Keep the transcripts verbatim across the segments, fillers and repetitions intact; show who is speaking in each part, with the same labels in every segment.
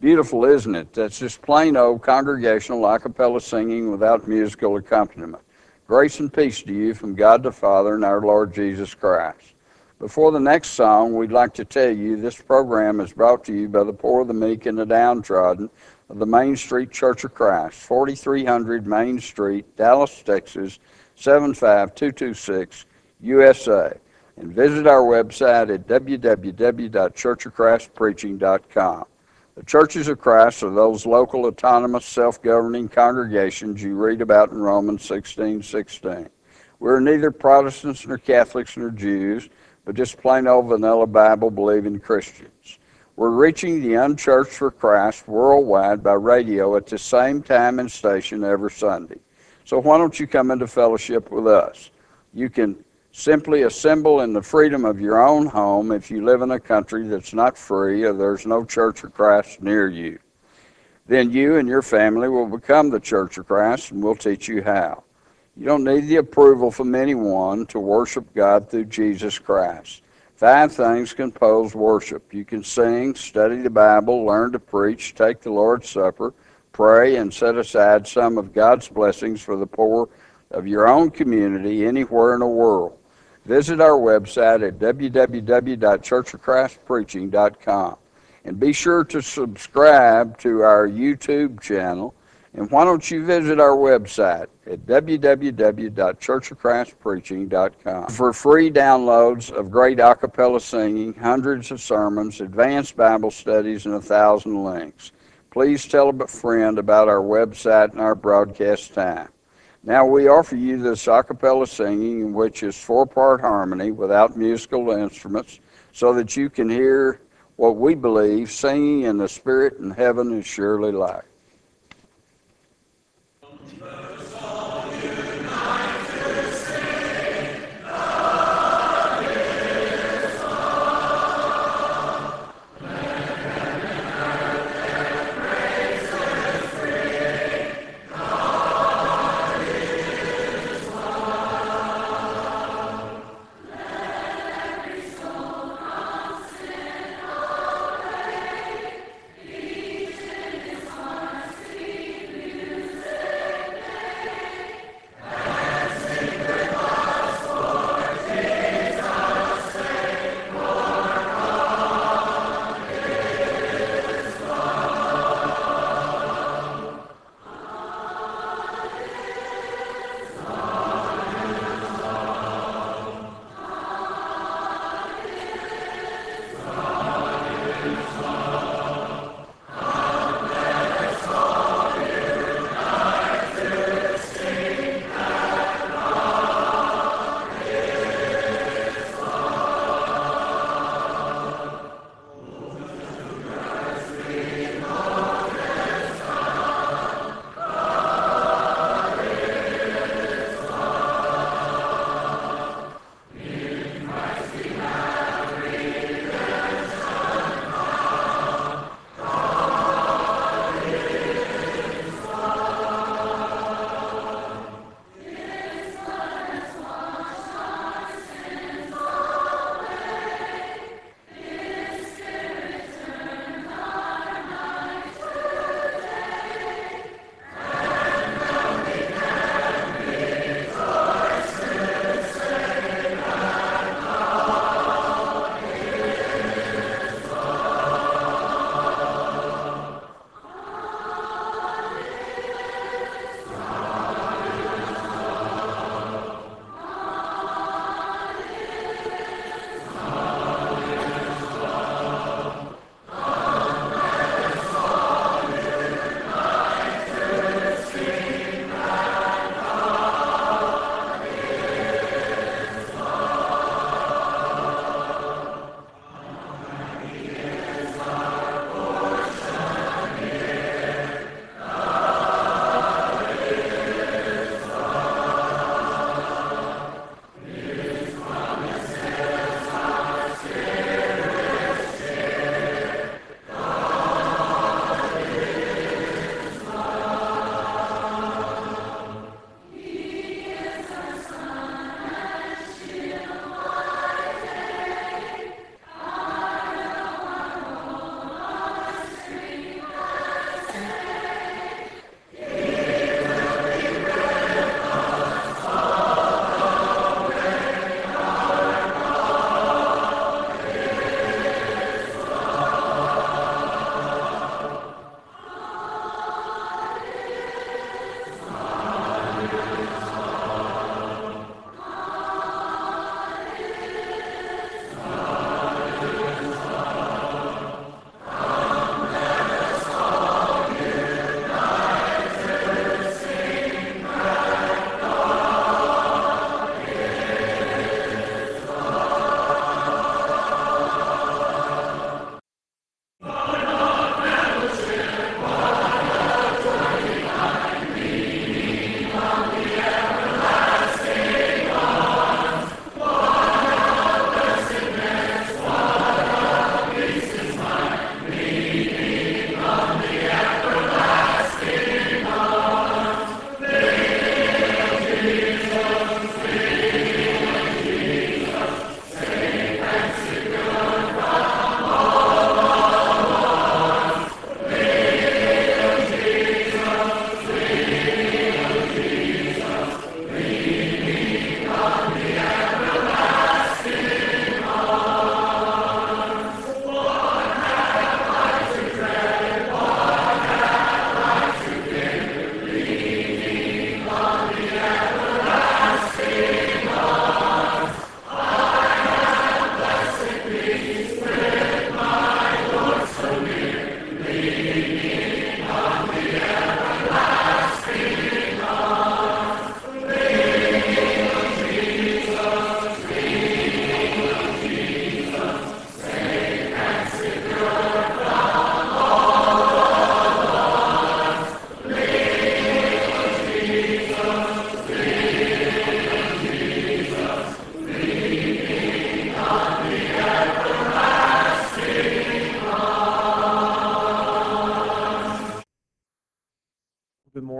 Speaker 1: Beautiful, isn't it? That's just plain old congregational a cappella singing without musical accompaniment. Grace and peace to you from God the Father and our Lord Jesus Christ. Before the next song, we'd like to tell you this program is brought to you by the poor, the meek, and the downtrodden of the Main Street Church of Christ, forty-three hundred Main Street, Dallas, Texas, seven five two two six, U S A. And visit our website at w w w dot church of christ preaching dot com. The Churches of Christ are those local, autonomous, self-governing congregations you read about in Romans sixteen sixteen. We're neither Protestants nor Catholics nor Jews, but just plain old vanilla Bible-believing Christians. We're reaching the unchurched for Christ worldwide by radio at the same time and station every Sunday. So why don't you come into fellowship with us? You can simply assemble in the freedom of your own home if you live in a country that's not free or there's no Church of Christ near you. Then you and your family will become the Church of Christ, and we'll teach you how. You don't need the approval from anyone to worship God through Jesus Christ. Five things compose worship. You can sing, study the Bible, learn to preach, take the Lord's Supper, pray, and set aside some of God's blessings for the poor of your own community anywhere in the world. Visit our website at w w w dot church of christ preaching dot com. And be sure to subscribe to our YouTube channel. And why don't you visit our website at w w w dot church of christ preaching dot com for free downloads of great a cappella singing, hundreds of sermons, advanced Bible studies, and a thousand links. Please tell a friend about our website and our broadcast time. Now we offer you this a cappella singing, which is four-part harmony without musical instruments, so that you can hear what we believe singing in the Spirit in heaven is surely like.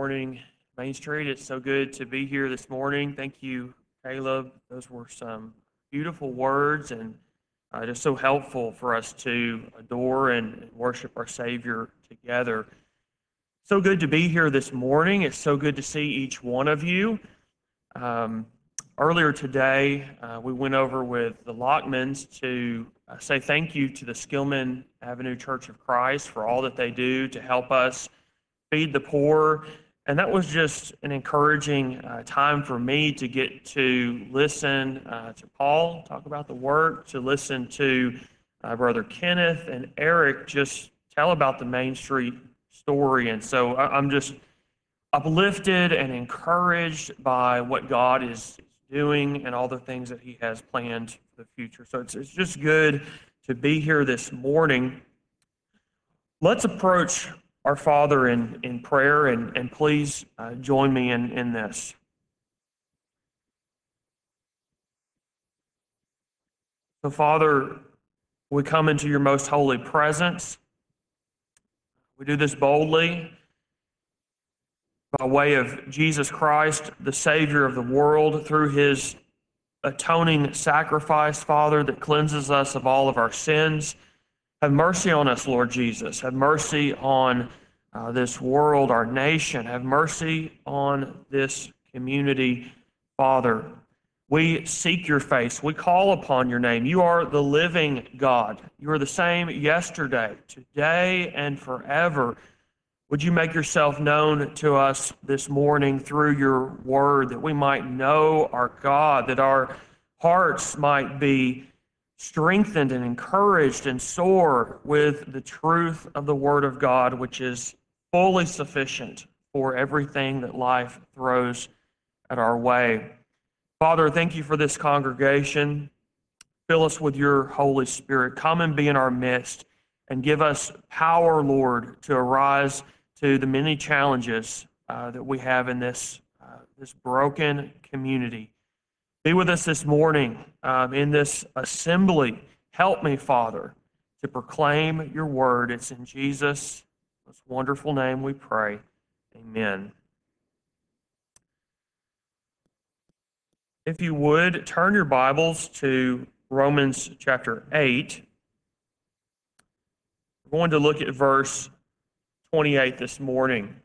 Speaker 2: morning, Main Street. It's so good to be here this morning. Thank you, Caleb. Those were some beautiful words and uh, just so helpful for us to adore and worship our Savior together. So good to be here this morning. It's so good to see each one of you. Um, earlier today, uh, we went over with the Lockmans to uh, say thank you to the Skillman Avenue Church of Christ for all that they do to help us feed the poor. And that was just an encouraging uh, time for me to get to listen uh, to Paul talk about the work, to listen to uh, Brother Kenneth and Eric just tell about the Main Street story. And so I- I'm just uplifted and encouraged by what God is doing and all the things that He has planned for the future. So it's, it's just good to be here this morning. Let's approach our Father in, in prayer, and, and please uh, join me in, in this. So, Father, we come into your most holy presence. We do this boldly by way of Jesus Christ, the Savior of the world, through his atoning sacrifice, Father, that cleanses us of all of our sins. Have mercy on us, Lord Jesus. Have mercy on uh, this world, our nation. Have mercy on this community, Father. We seek your face. We call upon your name. You are the living God. You are the same yesterday, today, and forever. Would you make yourself known to us this morning through your word, that we might know our God, that our hearts might be strengthened and encouraged and soar with the truth of the word of God, which is fully sufficient for everything that life throws at our way. Father, thank you for this congregation. Fill us with your Holy Spirit. Come and be in our midst and give us power, Lord, to arise to the many challenges uh, that we have in this, uh, this broken community. Be with us this morning um, in this assembly. Help me, Father, to proclaim your word. It's in Jesus' most wonderful name we pray. Amen. If you would, turn your Bibles to Romans chapter eight. We're going to look at verse twenty-eight this morning.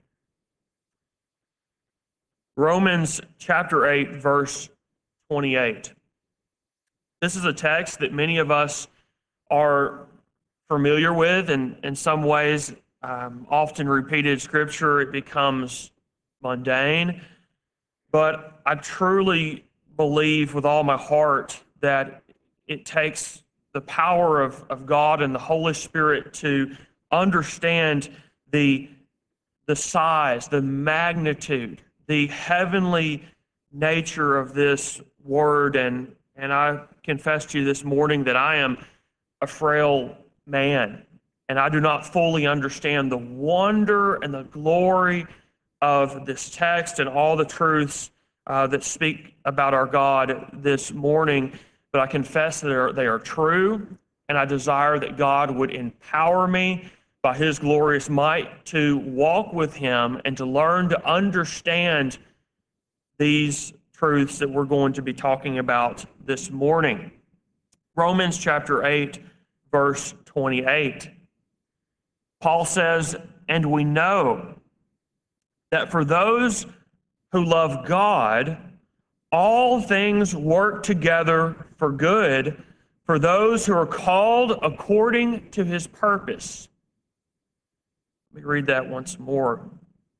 Speaker 2: Romans chapter eight, verse twenty-eight. This is a text that many of us are familiar with, and in some ways, um, often repeated scripture, it becomes mundane. But I truly believe with all my heart that it takes the power of, of God and the Holy Spirit to understand the, the size, the magnitude, the heavenly nature of this word. And, and I confess to you this morning that I am a frail man, and I do not fully understand the wonder and the glory of this text and all the truths uh, that speak about our God this morning. But I confess that they are, they are true, and I desire that God would empower me by his glorious might to walk with him and to learn to understand these truths that we're going to be talking about this morning. Romans chapter eight, verse twenty-eight. Paul says, "And we know that for those who love God, all things work together for good, for those who are called according to his purpose." Let me read that once more.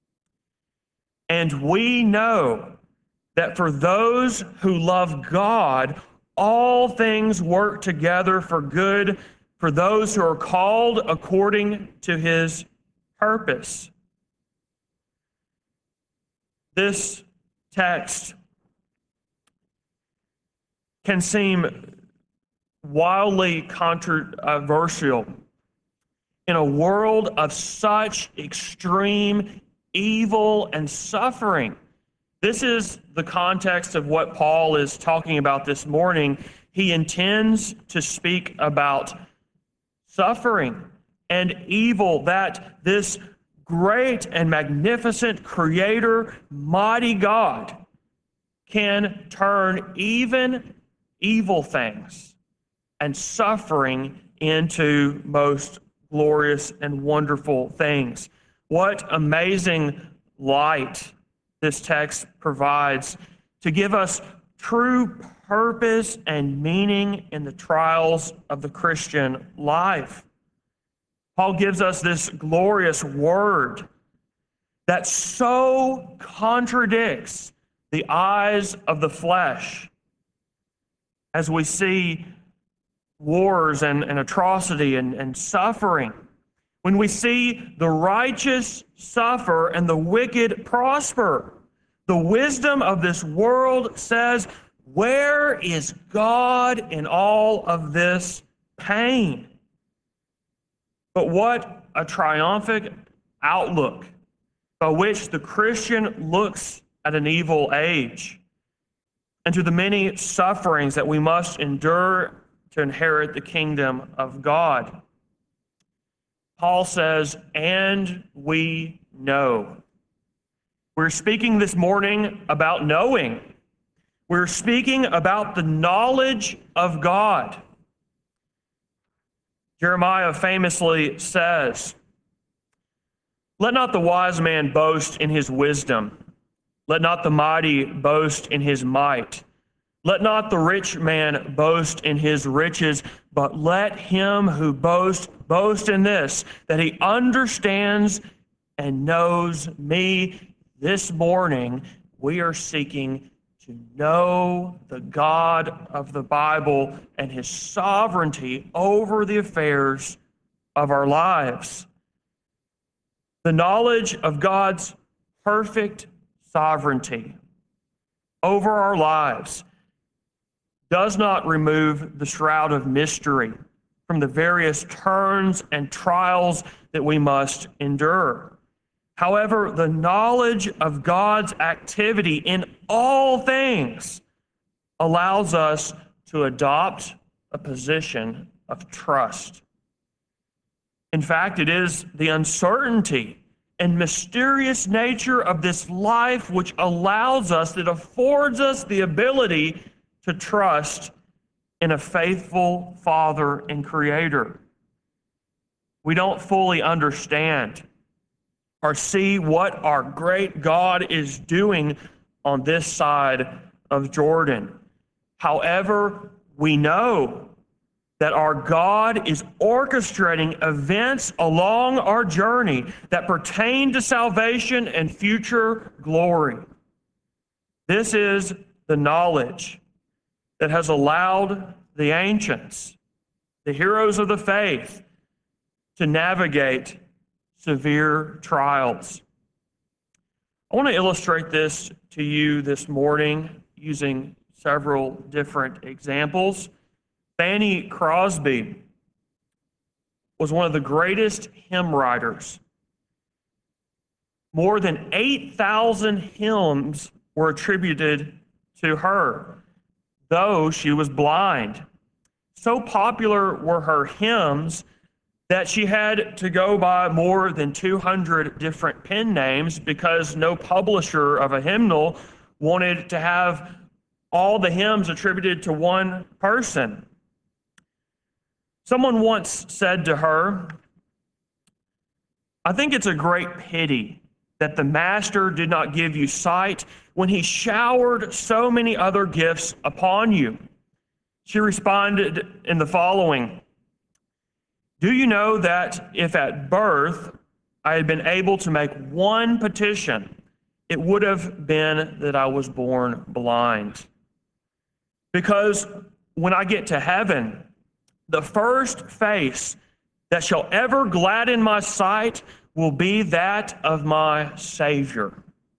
Speaker 2: "And we know that for those who love God, all things work together for good, for those who are called according to his purpose." This text can seem wildly controversial in a world of such extreme evil and suffering. This is the context of what Paul is talking about this morning. He intends to speak about suffering and evil that this great and magnificent Creator, mighty God, can turn even evil things and suffering into most glorious and wonderful things. What amazing light this text provides to give us true purpose and meaning in the trials of the Christian life. Paul gives us this glorious word that so contradicts the eyes of the flesh as we see wars and, and atrocity and, and suffering. When we see the righteous suffer and the wicked prosper, the wisdom of this world says, where is God in all of this pain? But what a triumphant outlook by which the Christian looks at an evil age and to the many sufferings that we must endure to inherit the kingdom of God. Paul says, and we know. We're speaking this morning about knowing. We're speaking about the knowledge of God. Jeremiah famously says, let not the wise man boast in his wisdom. Let not the mighty boast in his might. Let not the rich man boast in his riches, but let him who boasts boast in this, that he understands and knows me. This morning, we are seeking to know the God of the Bible and his sovereignty over the affairs of our lives. The knowledge of God's perfect sovereignty over our lives does not remove the shroud of mystery from the various turns and trials that we must endure. However, the knowledge of God's activity in all things allows us to adopt a position of trust. In fact, it is the uncertainty and mysterious nature of this life which allows us, that affords us the ability to trust in a faithful Father and Creator. We don't fully understand or see what our great God is doing on this side of Jordan. However, we know that our God is orchestrating events along our journey that pertain to salvation and future glory. This is the knowledge that has allowed the ancients, the heroes of the faith, to navigate severe trials. I want to illustrate this to you this morning using several different examples. Fanny Crosby was one of the greatest hymn writers. More than eight thousand hymns were attributed to her, though she was blind. So popular were her hymns that she had to go by more than two hundred different pen names because no publisher of a hymnal wanted to have all the hymns attributed to one person. Someone once said to her, I think it's a great pity that the Master did not give you sight when he showered so many other gifts upon you. She responded in the following, do you know that if at birth I had been able to make one petition, it would have been that I was born blind? Because when I get to heaven, the first face that shall ever gladden my sight will be that of my Savior.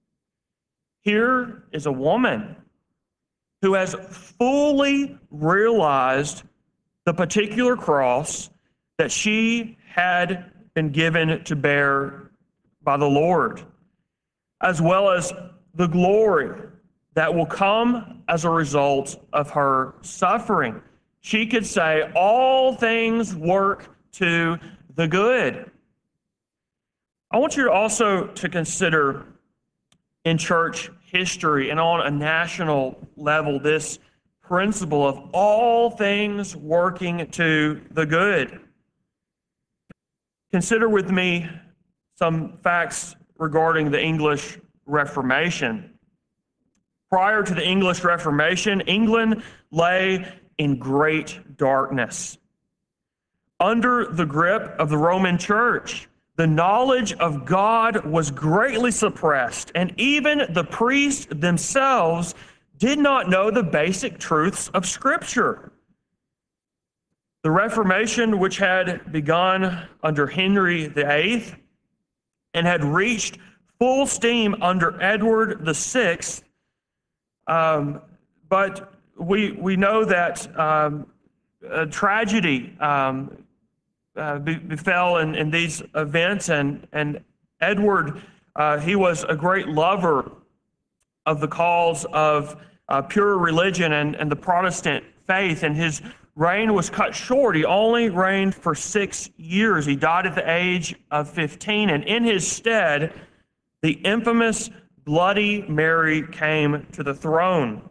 Speaker 2: Here is a woman who has fully realized the particular cross that she had been given to bear by the Lord, as well as the glory that will come as a result of her suffering. She could say, all things work to the good. I want you to also to consider in church history and on a national level this principle of all things working to the good. Consider with me some facts regarding the English Reformation. Prior to the English Reformation, England lay in great darkness. Under the grip of the Roman Church, the knowledge of God was greatly suppressed, and even the priests themselves did not know the basic truths of Scripture. The Reformation, which had begun under Henry the Eighth and had reached full steam under Edward the Sixth, um, but we we know that um, a tragedy um, uh, befell in, in these events, and and Edward uh, he was a great lover of the cause of uh, pure religion and, and the Protestant faith, and his reign was cut short. He only reigned for six years. He died at the age of fifteen, and in his stead, the infamous Bloody Mary came to the throne.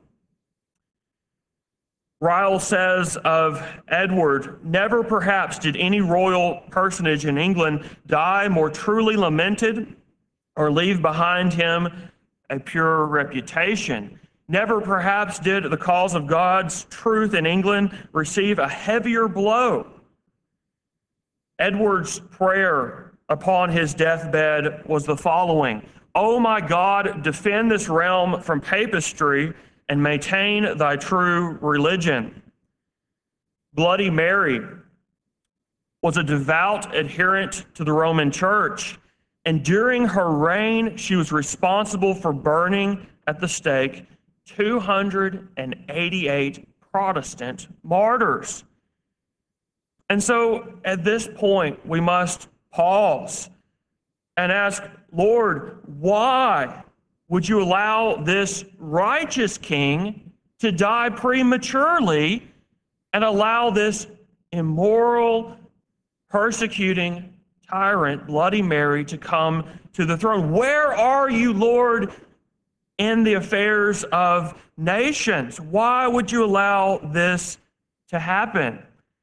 Speaker 2: Ryle says of Edward, "Never perhaps did any royal personage in England die more truly lamented or leave behind him a pure reputation. Never perhaps did the cause of God's truth in England receive a heavier blow." Edward's prayer upon his deathbed was the following: "O my God, defend this realm from papistry and maintain thy true religion." Bloody Mary was a devout adherent to the Roman Church, and during her reign, she was responsible for burning at the stake two hundred eighty-eight Protestant martyrs. And so at this point, we must pause and ask, Lord, why would you allow this righteous king to die prematurely and allow this immoral, persecuting tyrant, Bloody Mary, to come to the throne? Where are you, Lord, in the affairs of nations? Why would you allow this to happen?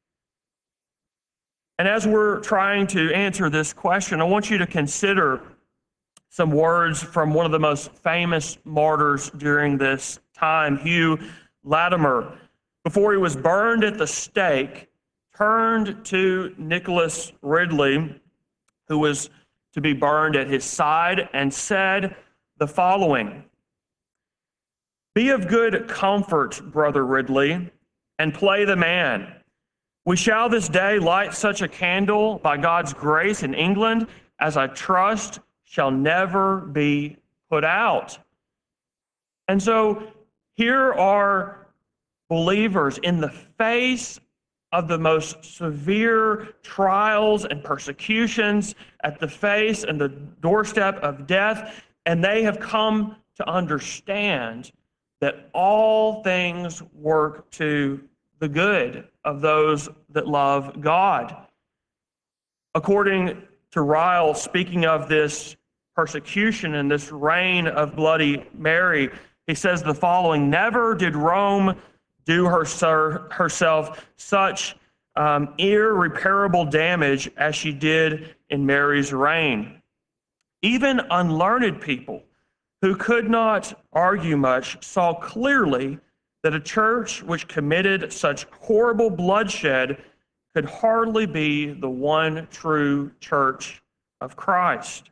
Speaker 2: And as we're trying to answer this question, I want you to consider some words from one of the most famous martyrs during this time, Hugh Latimer. Before he was burned at the stake, turned to Nicholas Ridley, who was to be burned at his side, and said the following: "Be of good comfort, Brother Ridley, and play the man. We shall this day light such a candle by God's grace in England as I trust shall never be put out." And so here are believers in the face of the most severe trials and persecutions, at the face and the doorstep of death, and they have come to understand that all things work to the good of those that love God. According to Ryle, speaking of this persecution and this reign of Bloody Mary, he says the following: "Never did Rome do her, herself such um, irreparable damage as she did in Mary's reign. Even unlearned people who could not argue much saw clearly that a church which committed such horrible bloodshed could hardly be the one true church of Christ."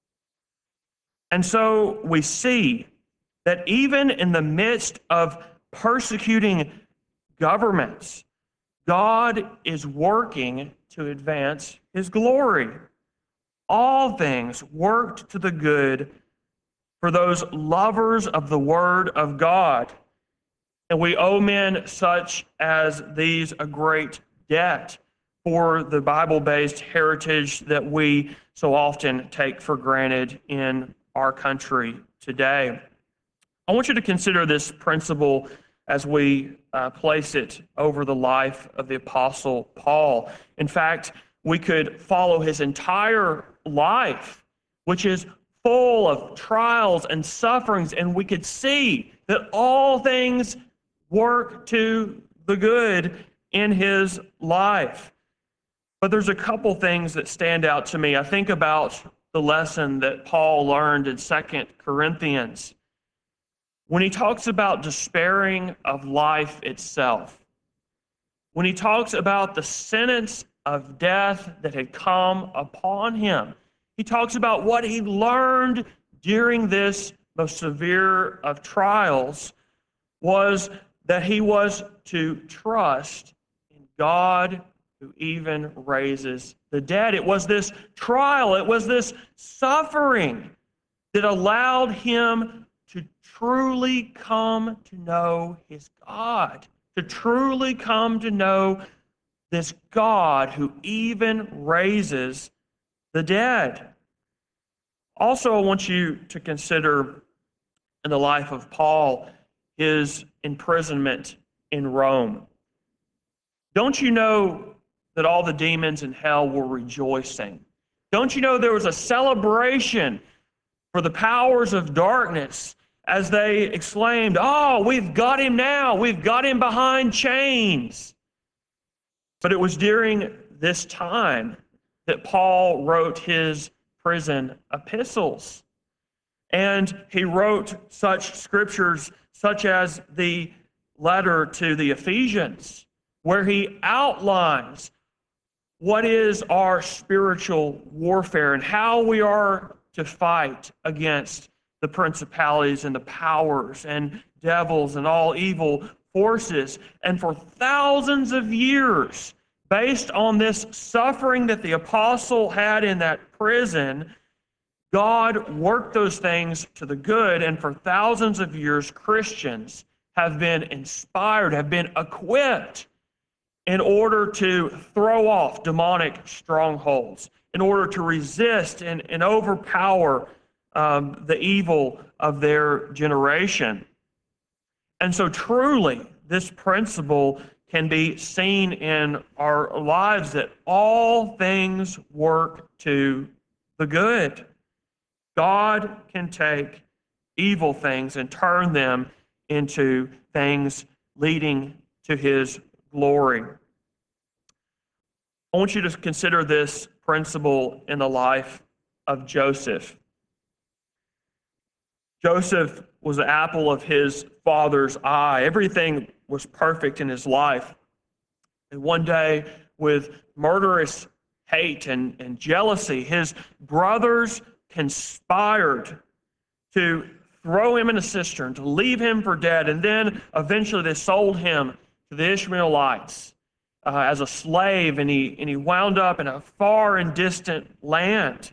Speaker 2: And so we see that even in the midst of persecuting governments, God is working to advance his glory. All things worked to the good for those lovers of the word of God. And we owe men such as these a great debt for the Bible-based heritage that we so often take for granted in our country today. I want you to consider this principle as we uh, place it over the life of the Apostle Paul. In fact, we could follow his entire life which is full of trials and sufferings, and we could see that all things work to the good in his life. But there's a couple things that stand out to me. I think about the lesson that Paul learned in Second Corinthians when he talks about despairing of life itself, when he talks about the sentence of death that had come upon him. He talks about what he learned during this most severe of trials was that he was to trust in God who even raises the dead. It was this trial, it was this suffering that allowed him to truly come to know his God, to truly come to know this God who even raises the dead. Also, I want you to consider in the life of Paul his imprisonment in Rome. Don't you know that all the demons in hell were rejoicing? Don't you know there was a celebration for the powers of darkness as they exclaimed, "Oh, we've got him now. We've got him behind chains." But it was during this time that Paul wrote his prison epistles. And he wrote such scriptures such as the letter to the Ephesians, where he outlines what is our spiritual warfare and how we are to fight against the principalities and the powers and devils and all evil forces. And for thousands of years, based on this suffering that the apostle had in that prison, God worked those things to the good, and for thousands of years, Christians have been inspired, have been equipped in order to throw off demonic strongholds, in order to resist and, and overpower um, the evil of their generation. And so truly, this principle can be seen in our lives, that all things work to the good. God can take evil things and turn them into things leading to his glory. I want you to consider this principle in the life of Joseph. Joseph was the apple of his father's eye. Everything was perfect in his life. And one day, with murderous hate and, and jealousy, his brothers conspired to throw him in a cistern, to leave him for dead, and then eventually they sold him to the Ishmaelites uh, as a slave, and he, and he wound up in a far and distant land.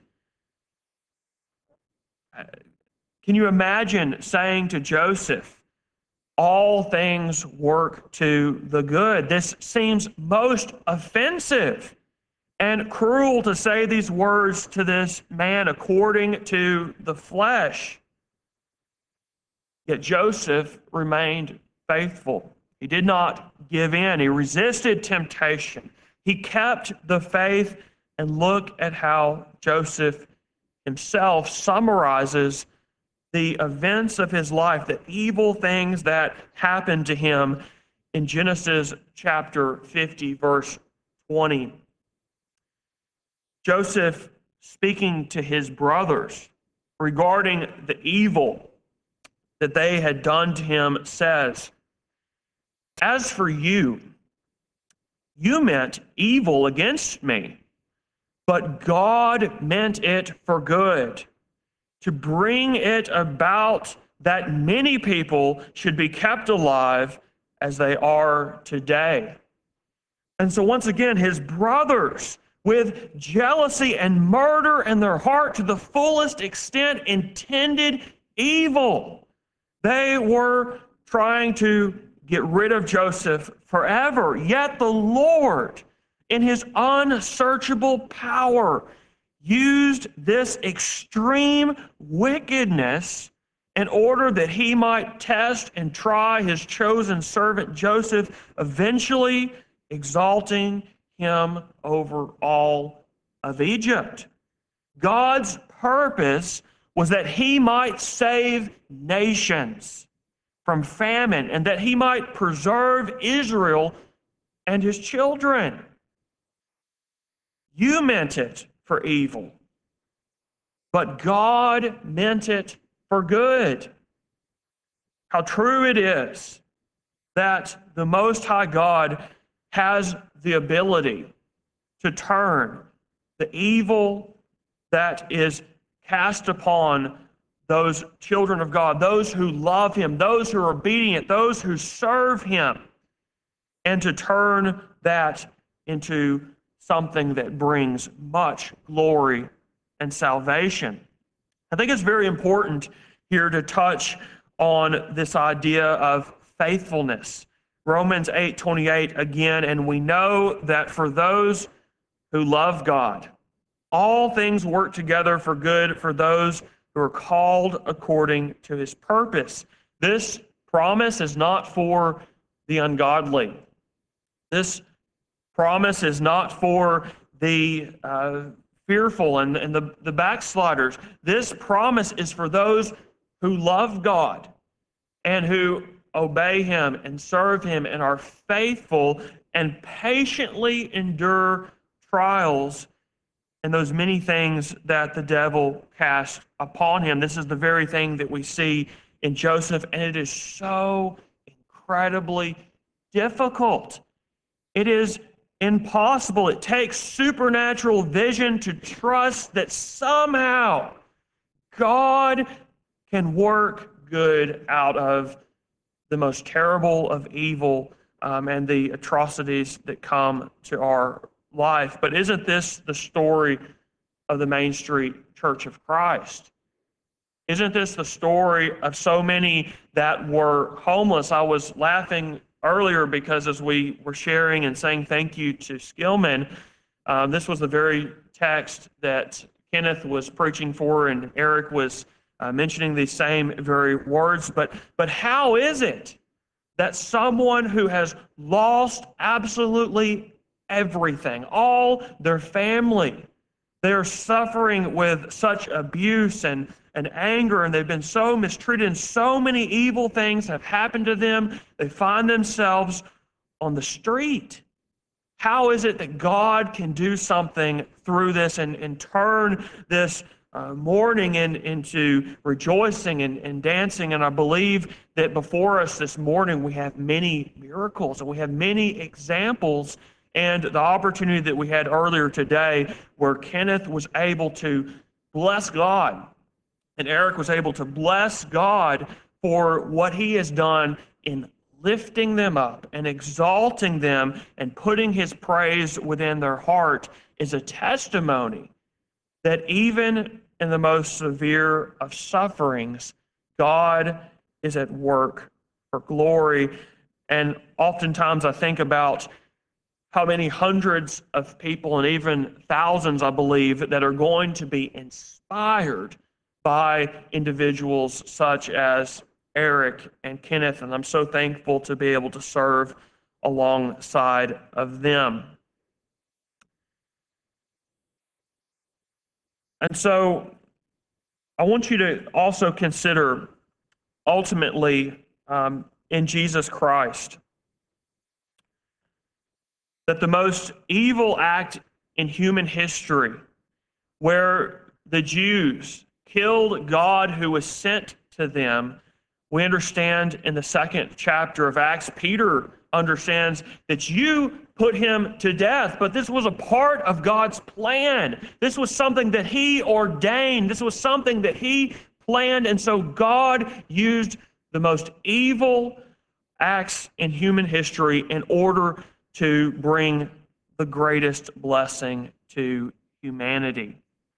Speaker 2: Can you imagine saying to Joseph, "All things work to the good"? This seems most offensive and cruel to say these words to this man according to the flesh. Yet Joseph remained faithful. He did not give in. He resisted temptation. He kept the faith. And look at how Joseph himself summarizes the events of his life, the evil things that happened to him in Genesis chapter fifty, verse twenty. Joseph, speaking to his brothers regarding the evil that they had done to him, says, "As for you, you meant evil against me, but God meant it for good, to bring it about that many people should be kept alive as they are today." And so once again, his brothers, with jealousy and murder in their heart to the fullest extent, intended evil. They were trying to get rid of Joseph forever. Yet the Lord, in his unsearchable power, used this extreme wickedness in order that he might test and try his chosen servant Joseph, eventually exalting him over all of Egypt. God's purpose was that he might save nations from famine and that he might preserve Israel and his children. You meant it for evil, but God meant it for good. How true it is that the Most High God has the ability to turn the evil that is cast upon those children of God, those who love Him, those who are obedient, those who serve Him, and to turn that into something that brings much glory and salvation. I think it's very important here to touch on this idea of faithfulness. Romans eight twenty-eight again, and we know that for those who love God, all things work together for good for those who are called according to His purpose. This promise is not for the ungodly. This promise is not for the uh, fearful and, and the, the backsliders. This promise is for those who love God and who obey Him and serve Him and are faithful and patiently endure trials and those many things that the devil cast upon him. This is the very thing that we see in Joseph, and it is so incredibly difficult. It is impossible. It takes supernatural vision to trust that somehow God can work good out of the most terrible of evil um, and the atrocities that come to our life. But isn't this the story of the Main Street Church of Christ? Isn't this the story of so many that were homeless? I was laughing earlier because as we were sharing and saying thank you to Skillman, um, this was the very text that Kenneth was preaching for, and Eric was uh, mentioning these same very words. But, but how is it that someone who has lost absolutely everything, all their family, they're suffering with such abuse and, and anger, and they've been so mistreated, and so many evil things have happened to them, they find themselves on the street? How is it that God can do something through this and, and turn this uh, mourning in, into rejoicing and, and dancing? And I believe that before us this morning we have many miracles and we have many examples. And the opportunity that we had earlier today where Kenneth was able to bless God and Eric was able to bless God for what he has done in lifting them up and exalting them and putting His praise within their heart is a testimony that even in the most severe of sufferings, God is at work for glory. And oftentimes I think about how many hundreds of people and even thousands, I believe, that are going to be inspired by individuals such as Eric and Kenneth, and I'm so thankful to be able to serve alongside of them. And so I want you to also consider ultimately um, in Jesus Christ that the most evil act in human history, where the Jews killed God who was sent to them, we understand in the second chapter of Acts, Peter understands that you put him to death, but this was a part of God's plan. This was something that He ordained. This was something that He planned, and so God used the most evil acts in human history in order to bring the greatest blessing to humanity.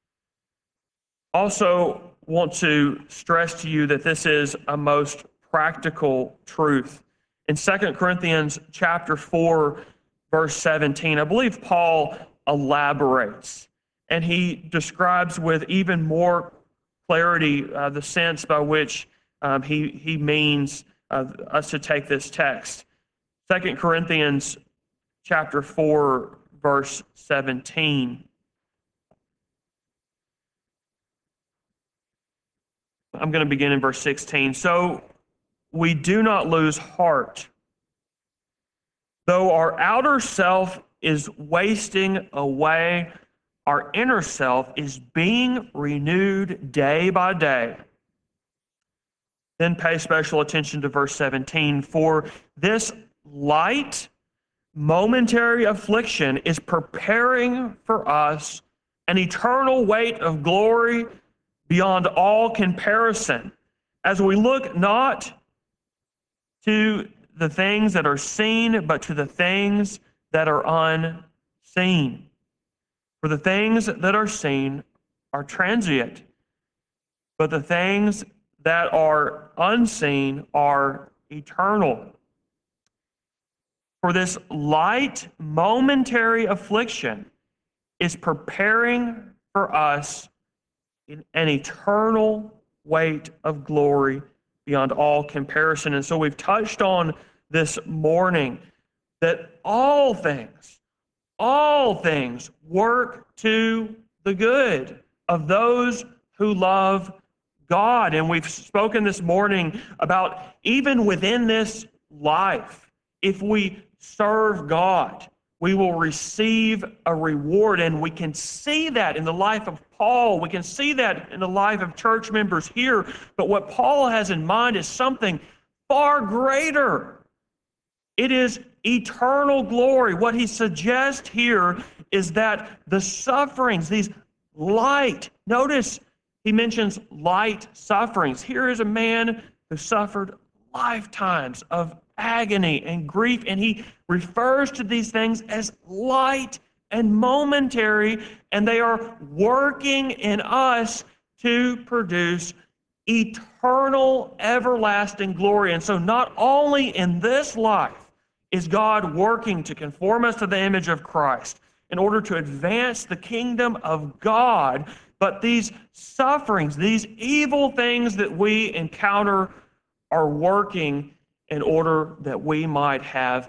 Speaker 2: Also, want to stress to you that this is a most practical truth. In Second Corinthians chapter four, verse seventeen, I believe Paul elaborates, and he describes with even more clarity uh, the sense by which um, he, he means uh, us to take this text. Second Corinthians chapter four, verse seventeen. I'm going to begin in verse sixteen. So we do not lose heart. Though our outer self is wasting away, our inner self is being renewed day by day. Then pay special attention to verse seventeen. For this light, momentary affliction is preparing for us an eternal weight of glory beyond all comparison, as we look not to the things that are seen, but to the things that are unseen. For the things that are seen are transient, but the things that are unseen are eternal. For this light, momentary affliction is preparing for us an eternal weight of glory beyond all comparison. And so we've touched on this morning that all things, all things work to the good of those who love God. And we've spoken this morning about even within this life, if we serve God, we will receive a reward. And we can see that in the life of Paul. We can see that in the life of church members here. But what Paul has in mind is something far greater. It is eternal glory. What he suggests here is that the sufferings, these light, notice he mentions light sufferings. Here is a man who suffered lifetimes of agony and grief, and he refers to these things as light and momentary, and they are working in us to produce eternal, everlasting glory. And so not only in this life is God working to conform us to the image of Christ in order to advance the kingdom of God, but these sufferings, these evil things that we encounter are working in order that we might have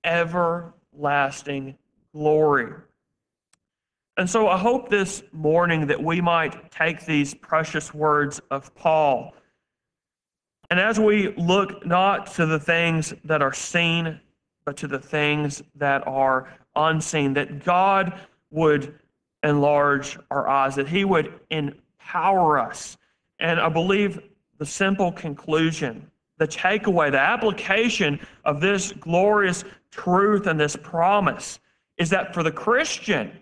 Speaker 2: everlasting glory. And so I hope this morning that we might take these precious words of Paul, and as we look not to the things that are seen, but to the things that are unseen, that God would enlarge our eyes, that he would empower us. And I believe the simple conclusion, the takeaway, the application of this glorious truth and this promise is that for the Christian,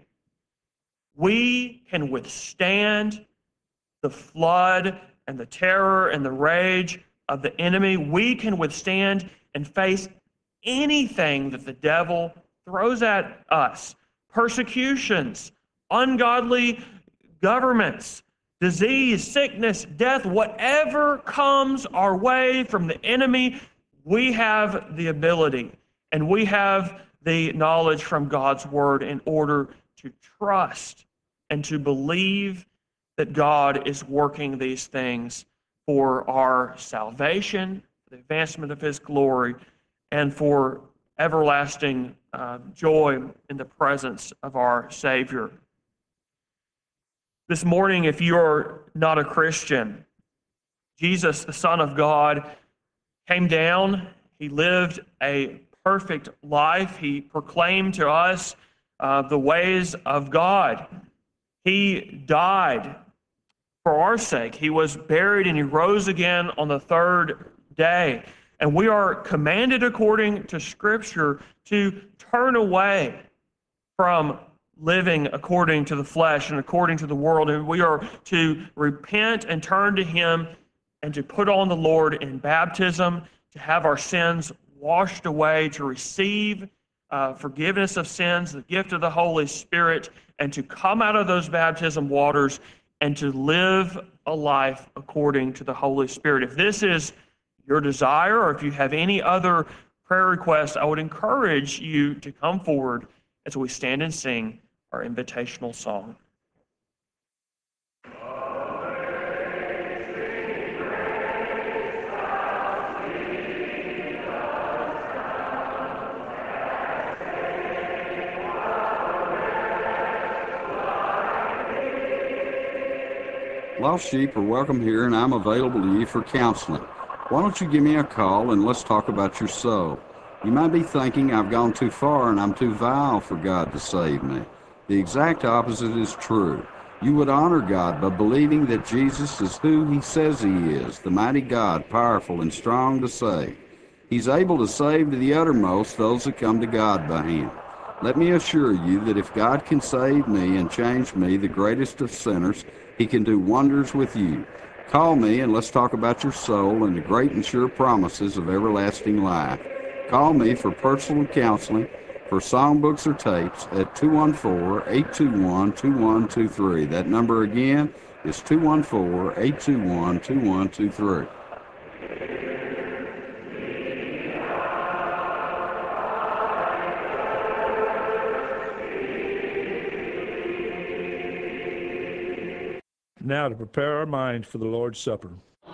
Speaker 2: we can withstand the flood and the terror and the rage of the enemy. We can withstand and face anything that the devil throws at us. Persecutions, ungodly governments, disease, sickness, death, whatever comes our way from the enemy, we have the ability and we have the knowledge from God's word in order to trust and to believe that God is working these things for our salvation, for the advancement of his glory, and for everlasting uh, joy in the presence of our Savior. This morning, if you're not a Christian, Jesus, the Son of God, came down. He lived a perfect life. He proclaimed to us uh, the ways of God. He died for our sake. He was buried and he rose again on the third day. And we are commanded according to Scripture to turn away from living according to the flesh and according to the world. And we are to repent and turn to him and to put on the Lord in baptism, to have our sins washed away, to receive uh, forgiveness of sins, the gift of the Holy Spirit, and to come out of those baptism waters and to live a life according to the Holy Spirit. If this is your desire, or if you have any other prayer requests, I would encourage you to come forward as we stand and sing our invitational song.
Speaker 1: Lost sheep are welcome here, and I'm available to you for counseling. Why don't you give me a call and let's talk about your soul? You might be thinking I've gone too far and I'm too vile for God to save me. The exact opposite is true. You would honor God by believing that Jesus is who He says He is, the mighty God, powerful and strong to save. He's able to save to the uttermost those that come to God by Him. Let me assure you that if God can save me and change me, the greatest of sinners, He can do wonders with you. Call me and let's talk about your soul and the great and sure promises of everlasting life. Call me for personal counseling, for songbooks or tapes at two one four, eight two one, two one two three. That number again is two one four, eight two one, two one two three.
Speaker 3: Now to prepare our minds for the Lord's Supper.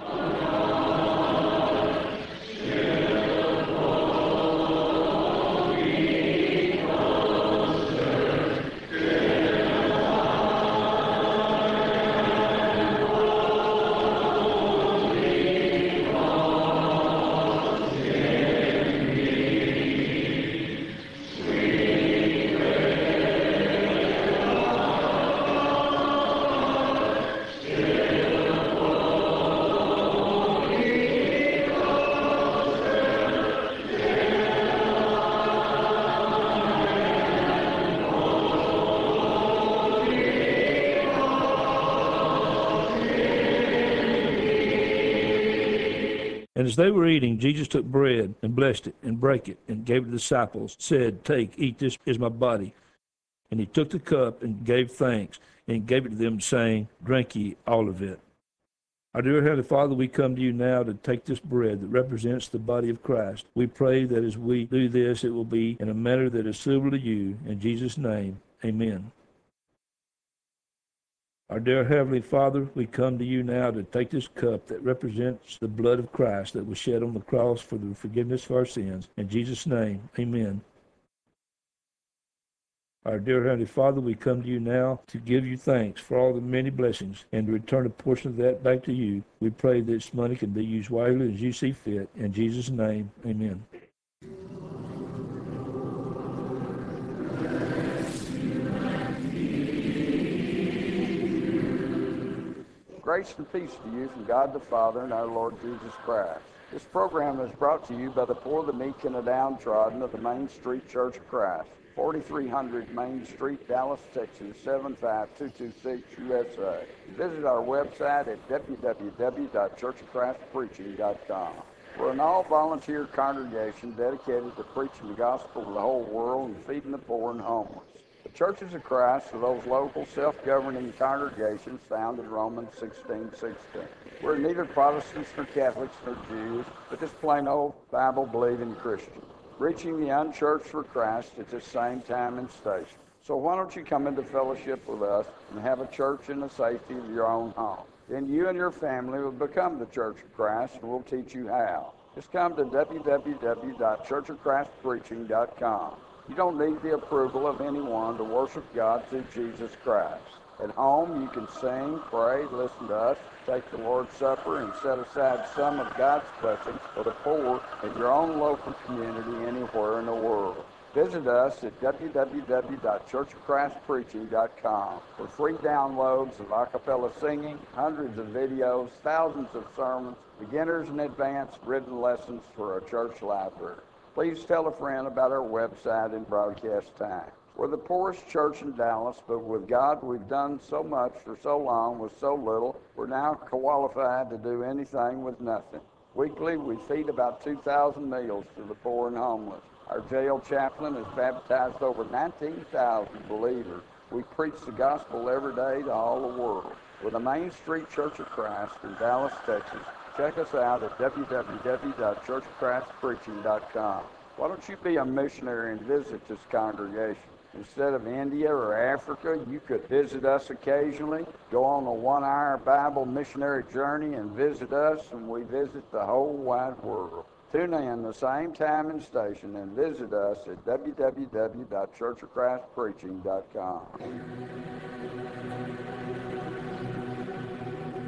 Speaker 3: And as they were eating, Jesus took bread and blessed it and brake it and gave it to the disciples, said, Take, eat, this is my body. And he took the cup and gave thanks and gave it to them, saying, Drink ye all of it. Our dear Heavenly Father, we come to you now to take this bread that represents the body of Christ. We pray that as we do this, it will be in a manner that is suitable to you. In Jesus' name, amen. Our dear Heavenly Father, we come to you now to take this cup that represents the blood of Christ that was shed on the cross for the forgiveness of our sins. In Jesus' name, amen. Our dear Heavenly Father, we come to you now to give you thanks for all the many blessings and to return a portion of that back to you. We pray that this money can be used wisely as you see fit. In Jesus' name, amen.
Speaker 1: Grace and peace to you from God the Father and our Lord Jesus Christ. This program is brought to you by the poor, the meek, and the downtrodden of the Main Street Church of Christ, forty-three hundred Main Street, Dallas, Texas, seven five two two six, U S A. Visit our website at w w w dot church of christ preaching dot com. We're an all-volunteer congregation dedicated to preaching the gospel to the whole world and feeding the poor and homeless. The Churches of Christ are those local, self-governing congregations found in Romans sixteen sixteen. We're neither Protestants nor Catholics nor Jews, but just plain old Bible-believing Christians, reaching the unchurched for Christ at the same time and station. So why don't you come into fellowship with us and have a church in the safety of your own home? Then you and your family will become the Church of Christ, and we'll teach you how. Just come to w w w dot church of christ preaching dot com. You don't need the approval of anyone to worship God through Jesus Christ. At home, you can sing, pray, listen to us, take the Lord's Supper, and set aside some of God's blessings for the poor in your own local community anywhere in the world. Visit us at w w w dot church of christ preaching dot com for free downloads of a cappella singing, hundreds of videos, thousands of sermons, beginners and advanced written lessons for a church library. Please tell a friend about our website and broadcast time. We're the poorest church in Dallas, but with God we've done so much for so long with so little, we're now qualified to do anything with nothing. Weekly, we feed about two thousand meals to the poor and homeless. Our jail chaplain has baptized over nineteen thousand believers. We preach the gospel every day to all the world. We're the Main Street Church of Christ in Dallas, Texas. Check us out at w w w dot church of christ preaching dot com. Why don't you be a missionary and visit this congregation? Instead of India or Africa, you could visit us occasionally, go on a one-hour Bible missionary journey and visit us, and we visit the whole wide world. Tune in the same time and station and visit us at w w w dot church of christ preaching dot com.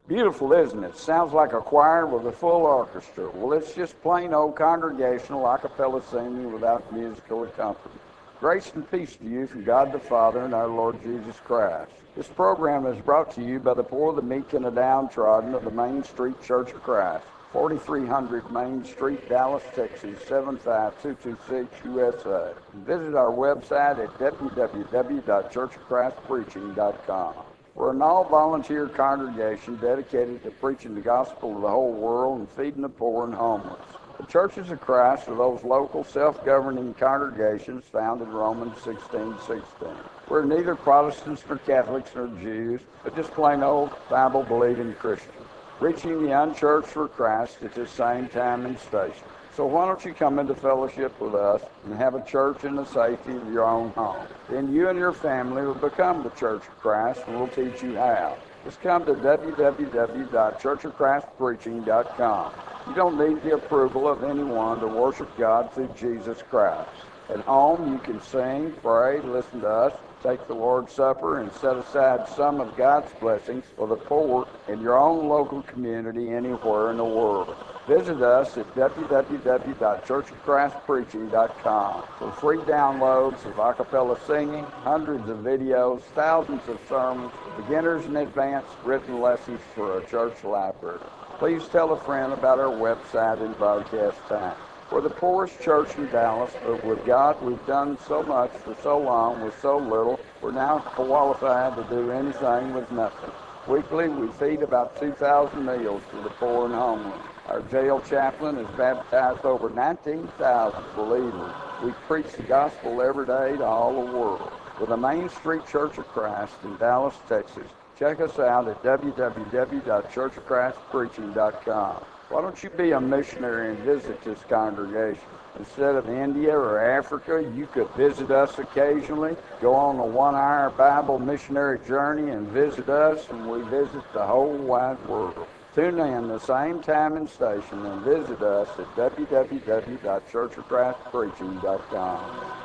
Speaker 1: Beautiful, isn't it? Sounds like a choir with a full orchestra. Well, it's just plain old congregational a cappella singing without musical accompaniment. Grace and peace to you from God the Father and our Lord Jesus Christ. This program is brought to you by the poor, the meek, and the downtrodden of the Main Street Church of Christ, forty-three hundred Main Street, Dallas, Texas, seven five two two six, U S A. Visit our website at w w w dot church of christ preaching dot com. We're an all-volunteer congregation dedicated to preaching the gospel to the whole world and feeding the poor and homeless. The Churches of Christ are those local self-governing congregations found in Romans sixteen sixteen. We're neither Protestants nor Catholics nor Jews, but just plain old Bible-believing Christians, reaching the unchurched for Christ at the same time and station. So why don't you come into fellowship with us and have a church in the safety of your own home? Then you and your family will become the Church of Christ, and we'll teach you how. Just come to w w w dot church of christ preaching dot com. You don't need the approval of anyone to worship God through Jesus Christ. At home, you can sing, pray, listen to us, take the Lord's Supper, and set aside some of God's blessings for the poor in your own local community anywhere in the world. Visit us at w w w dot church of christ preaching dot com for free downloads of a cappella singing, hundreds of videos, thousands of sermons, beginners and advanced written lessons for a church library. Please tell a friend about our website and broadcast time. We're the poorest church in Dallas, but with God, we've done so much for so long with so little, we're now qualified to do anything with nothing. Weekly, we feed about two thousand meals for the poor and homeless. Our jail chaplain has baptized over nineteen thousand believers. We preach the gospel every day to all the world. With the Main Street Church of Christ in Dallas, Texas, check us out at w w w dot church of christ preaching dot com. Why don't you be a missionary and visit this congregation? Instead of India or Africa, you could visit us occasionally, go on a one-hour Bible missionary journey and visit us, and we visit the whole wide world. Tune in the same time and station and visit us at w w w dot church of christ preaching dot com.